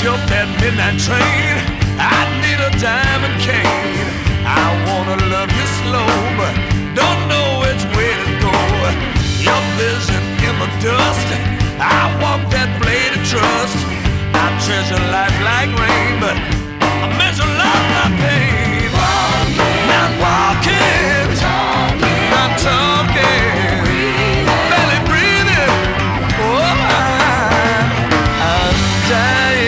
jump that midnight train. I need a diamond cane. I wanna love you slow, but don't know which way to go. Your vision in the dust, I walk that blade of trust. I treasure life like rain, but I measure love by pain.